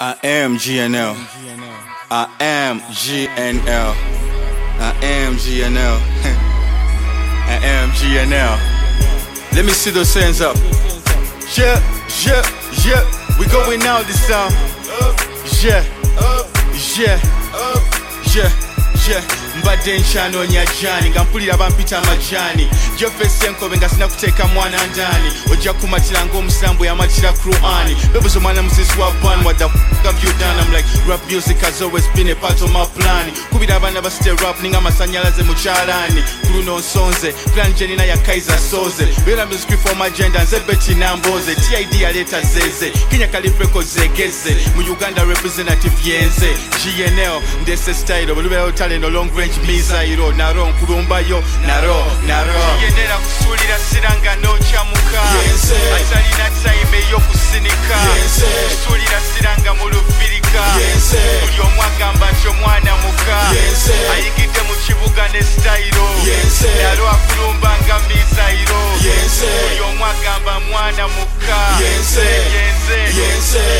I am GNL. I am GNL. I am GNL. I am GNL. Let me see those hands up. Yeah, yeah, yeah. We going out this time. Yeah, yeah, yeah, yeah. Mbadde nkyanonya jani nga mpulira bampita amajani gyofesi enkobe nga sina kuteeka mwana ndani ojja kumatira ng'omusambu yamatira Qur'ani bebuza omwana musisi wa ban what the f*** have you done? I'm like rap music has always been a part of my plan kubira abaana basite rap ninga amasanyalaze mu kyalaani kuluno nsonze plan jenina ya Kaiser Soze bera music for my agenda nze Betty Namboze TID yaleeta zeze Kenya Calif Records zegeze mu Uganda representative yenze GNL ndese style bulubeyo talent long range misairo naro nkulumbayo naro yendera kusulira siranga nochamuka atalina time yo kusinika kusulira siranga mu lufirika buli omwe agamba nti omwana muka ayigidde mu kibuga ne style naro akulumbanga misairo buli omwe agamba mwana muka yenze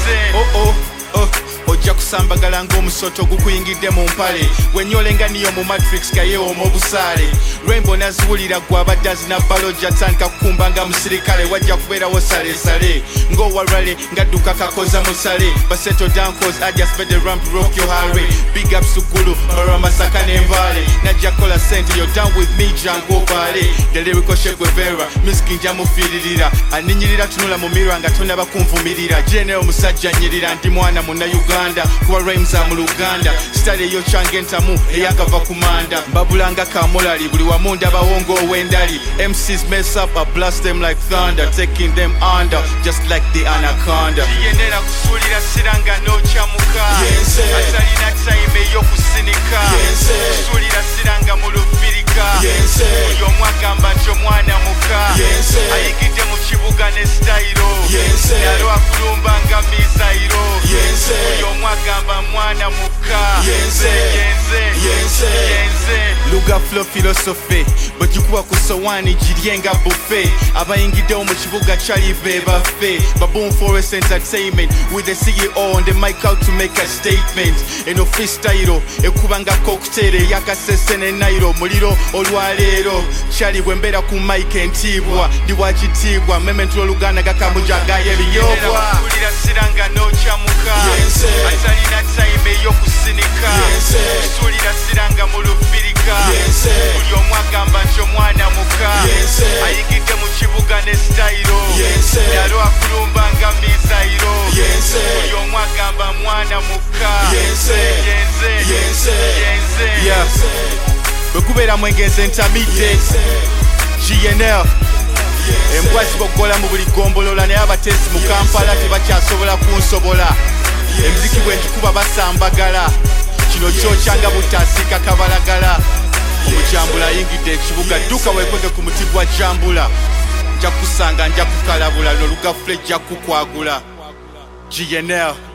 ojja kusambagala ng'omusoto gukuyingidde mu mpale wenyolenga niyo mu matrix kayewooma obusaale Rainbow naziwulira gwe abadde azina baloja tandika kukumba nga musirikale wajja kubeerawo salesale ng'owalwale ngadduka kakoza musale baseto dancos I just made the ramp rock your highway big ups to Gulu Mara Masaka n'Embale najja kola sente you're down with me Jango Bale the lyrical Che Guevara misiki nja mufiiririra aninyirira tunula mu mirror nga tonaba kunvumirira GNL musajja nyirira ndi mwana munna Uganda kuba rhymes mu Luganda style yo change entamu eyakava kumanda mbabulanga kamolali buli wamu ndabawo ng'owendali MCs mess up I blast them like thunder taking them under just like the anaconda yendera kusulira siranga nochamuka atalina time yo kusinika kusulira siranga mu lufirika buli omwe agamba nti omwana muka ayigidde mu kibuga ne style naro akulumbanga misairo buli omwe agamba mwana muka yenze luga flow philosophy bagikuba ku sowani giryenga buffet abayingiddewo mu kibuga kyali be baffe Baboon Forest Entertainment with the CEO on the mic out to make a statement eno freestyle ekubanga cocktail yakasese ne Nairo muliro olwaleero kyali bwembeera ku mic entiibwa ndi wakitiibwa mementro Luganda gakamujagayo ebinyobwa kulira siranga nochamuka atalina time yo kusinika kusulira siranga mu lufirika buli omwe agamba nti omwana muka ayigidde mu kibuga ne style naro akulumbanga misairo buli omwe agamba mwana muka yenze bwekubeera mwengeze ntamidde GNL embwa zibogola mu buli gombolola naye abateesi mu Kampala tebakyasobola kunsobola emiziki bwengikuba basambagala kino kyokyanga butasiika kabalagala omujambula ayingidde ekibuga dduka weekwege ku muti gwa jambula nja kusanga nja kukalabula n'olugafule jja kukwagula GNL